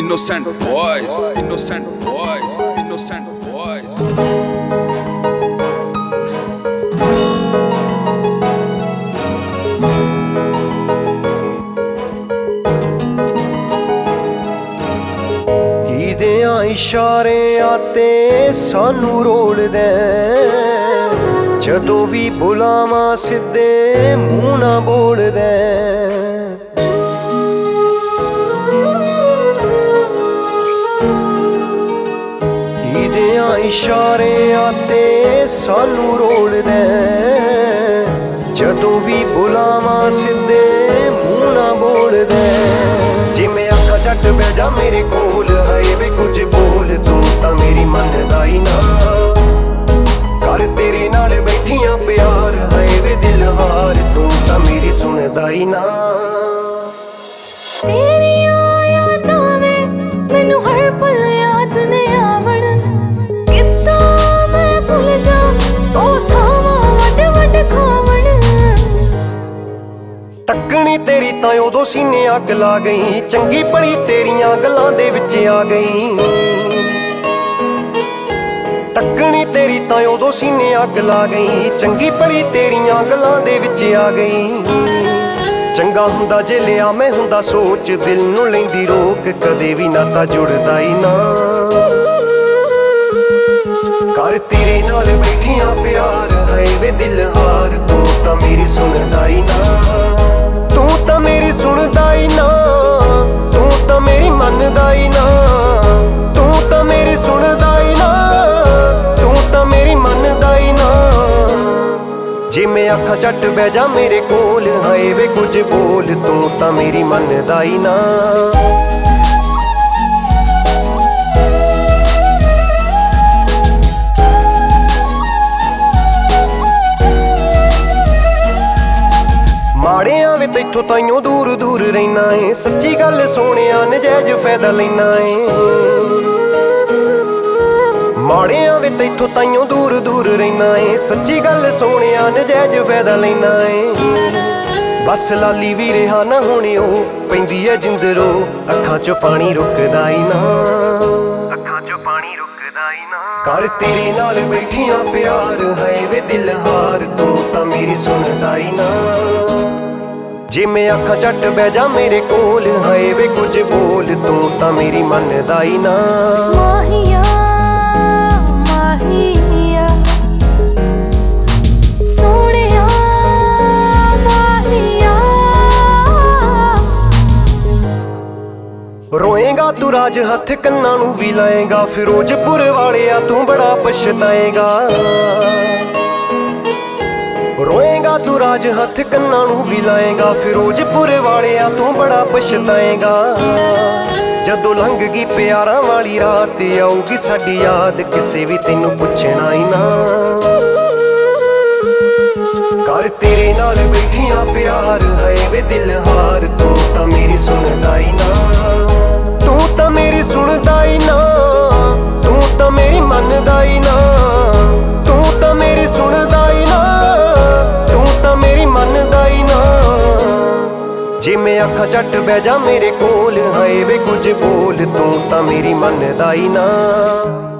Innocent boys, innocent boys, innocent boys. ਕਿਦਿਆਂ ਇਸ਼ਾਰਿਆਂ ਤੇ ਸਾਨੂੰ ਰੋਲਦੇ ਜਦੋਂ ਵੀ ਬੁਲਾਵਾਂ ਸਿੱਧੇ ਮੂੰਹ ਨਾ ਬੋਲਦੇ ਕਿਦਿਆਂ ਇਸ਼ਾਰਿਆਂ ਤੇ ਸਾਨੂੰ ਰੋਲਦੇ ਜਦੋਂ ਵੀ ਬੁਲਾਵਾਂ ਸਿੱਧੇ ਮੂੰਹ ਨਾ ਬੋਲਦੇ ਜਿਵੇਂ ਅੱਖਾਂ ਝੱਟ ਬਹਿ ਜਾ ਮੇਰੇ ਕੋਲ ਹਾਏ ਵੇ ਕੁਝ ਬੋਲ ਤੂੰ ਤਾਂ ਮੇਰੀ ਮੰਨਦਾ ਹੀ ਨਾ ਕਰ ਤੇਰੇ ਨਾਲ ਬੈਠੀਆਂ ਪਿਆਰ ਹਾਏ ਵੇ ਦਿਲ ਹਾਰ ਤੂੰ ਤਾਂ ਮੇਰੀ ਸੁਣਦਾ ਹੀ ਨਾ ਤੇਰੀਆਂ ਯਾਦਾਂ ਵੇ ਮੈਨੂੰ ਹਰ ਪਲ ਯਾਦ ਨੇ ਆਵਣ ਕਿੱਦਾਂ ਮੈਂ ਭੁੱਲ ਜਾ ਉਹ ਥਾਵਾਂ ਵੱਡ ਵੱਡ ਖਾਵਣ ਤੱਕਣੀ ਤੇਰੀ ਤਾਂ ਉਦੋਂ ਸੀਨੇ ਅੱਗ ਲਾ ਗਈ ਚੰਗੀ ਭਲੀ ਤੇਰੀਆਂ ਗੱਲਾਂ ਦੇ ਵਿੱਚ ਆ ਗਈ ਤੱਕਣੀ ਤੇਰੀ ਤਾਂ ਉਦੋਂ ਸੀਨੇ ਅੱਗ ਲਾ ਗਈ ਚੰਗੀ ਭਲੀ ਤੇਰੀਆਂ ਗੱਲਾਂ ਦੇ ਵਿੱਚ ਆ ਗਈ ਚੰਗਾ ਹੁੰਦਾ ਜੇ ਲਿਆ ਮੈਂ ਹੁੰਦਾ ਸੋਚ ਦਿਲ ਨੂੰ ਲੈਂਦੀ ਰੋਕ ਕਦੇ ਵੀ ਨਾਤਾ ਜੁੜਦਾ ਹੀ ਨਾ ਕਰ ਤੇਰੇ ਨਾਲ ਬੈਠੀਆਂ ਪਿਆਰ ਹਾਏ ਵੇ ਦਿਲ ਹਾਰ ਤੂੰ ਤਾਂ ਮੇਰੀ ਸੁਣਦਾ ਹੀ ਨਾ ਤੂੰ ਤਾਂ ਮੇਰੀ ਸੁਣਦਾ ਹੀ ਨਾ ਤੂੰ ਤਾਂ ਮੇਰੀ ਮੰਨਦਾ ਹੀ ਨਾ ਤੂੰ ਤਾਂ ਮੇਰੀ ਸੁਣਦਾ ਹੀ ਨਾ ਤੂੰ ਤਾਂ ਮੇਰੀ ਮੰਨਦਾ ਹੀ ਨਾ ਜਿਵੇਂ ਅੱਖਾਂ ਝੱਟ ਬਹਿ ਜਾ ਮੇਰੇ ਕੋਲ ਹਾਏ ਵੇ ਕੁਝ ਬੋਲ ਤੂੰ ਤਾਂ ਮੇਰੀ ਮੰਨਦਾ ਹੀ ਨਾ ਮਾੜਿਆਂ ਵੇ ਤੈਥੋਂ ਤਾਈਓ ਦੂਰ ਦੂਰ ਰਹਿਣਾ ਏ ਸੱਚੀ ਗੱਲ ਸੋਹਣਿਆ ਨਜਾਇਜ਼ ਫਾਇਦਾ ਲੈਣਾ ਏ ਮਾੜਿਆਂ ਵੇ ਤੈਥੋਂ ਤਾਈਓ ਦੂਰ ਦੂਰ ਰਹਿਣਾ ਏ ਸੱਚੀ ਗੱਲ ਸੋਹਣਿਆ ਨਜਾਇਜ਼ ਫਾਇਦਾ ਲੈਣਾ ਏ ਬਸ ਲਾਲੀ ਵੀ ਰਿਹਾ ਨਾ ਹੁਣੇ ਉਹ ਪੈਂਦੀ ਐ ਜਿੰਦਰੋ ਅੱਖਾਂ ਚੋਂ ਪਾਣੀ ਰੁਕਦਾ ਹੀ ਨਾ ਅੱਖਾਂ ਚੋਂ ਪਾਣੀ ਰੁਕਦਾ ਹੀ ਨਾ ਕਰ ਤੇਰੇ ਨਾਲ ਬੈਠੀਆਂ ਪਿਆਰ ਹਾਏ ਵੇ ਦਿਲ ਹਾਰ ਤੂੰ ਤਾਂ ਮੇਰੀ ਸੁਣਦਾ ਹੀ ਨਾ ਜਿਵੇਂ ਅੱਖਾਂ ਝੱਟ ਬਹਿ ਜਾ ਮੇਰੇ ਕੋਲ ਹਾਏ ਵੇ ਕੁਝ ਬੋਲ ਤੂੰ ਤਾਂ ਮੇਰੀ ਮੰਨਦਾ ਹੀ ਨਾ ਮਾਹੀਆ ਮਾਹੀਆ ਸੋਹਣਿਆ ਮਾਹੀਆ ਰੋਏਗਾ ਤੂੰ ਰਾਜ ਹੱਥ ਕੰਨਾਂ ਨੂੰ ਵੀ ਲਾਏਗਾ ਫਿਰੋਜ਼ਪੁਰ ਵਾਲਿਆ ਤੂੰ ਬੜਾ ਪਛਤਾਏਗਾ ਰੋਏਗਾ ਤੂੰ ਰਾਜ ਹੱਥ ਕੰਨਾਂ ਨੂੰ ਵੀ ਲਾਏਗਾ ਫਿਰੋਜ਼ਪੁਰ ਵਾਲਿਆ ਤੂੰ ਬੜਾ ਪਛਤਾਏਗਾ ਜਦੋਂ ਲੰਘ ਗਈ ਪਿਆਰਾਂ ਵਾਲੀ ਰਾਤ ਆਊਗੀ ਸਾਡੀ ਯਾਦ ਕਿਸੇ ਵੀ ਤੈਨੂੰ ਪੁੱਛਣਾ ਹੀ ਨਾ ਕਰ ਤੇਰੇ ਨਾਲ ਬੈਠੀਆਂ ਪਿਆਰ ਹਾਏ ਵੇ ਦਿਲ ਹਾਰ ਤੂੰ ਤਾਂ ਮੇਰੀ ਸੁਣਦਾ ਹੀ ਨਾ ਤੂੰ ਤਾਂ ਮੇਰੀ ਸੁਣਦਾ ਹੀ ਨਾ ਤੂੰ ਤਾਂ ਮੇਰੀ ਮੰਨਦਾ ਹੀ ਨਾ ਤੂੰ ਤਾਂ ਮੇਰੀ ਸੁਣਦਾ ਹੀ ਨਾ ਤੂੰ ਤਾਂ ਮੇਰੀ ਮੰਨਦਾ ਹੀ ਨਾ ਜਿਵੇਂ ਅੱਖਾਂ ਝੱਟ ਬਹਿ ਜਾ ਮੇਰੇ ਕੋਲ ਹਾਏ ਵੇ ਕੁਝ ਬੋਲ ਤੂੰ ਤਾਂ ਮੇਰੀ ਮੰਨਦਾ ਹੀ ਨਾ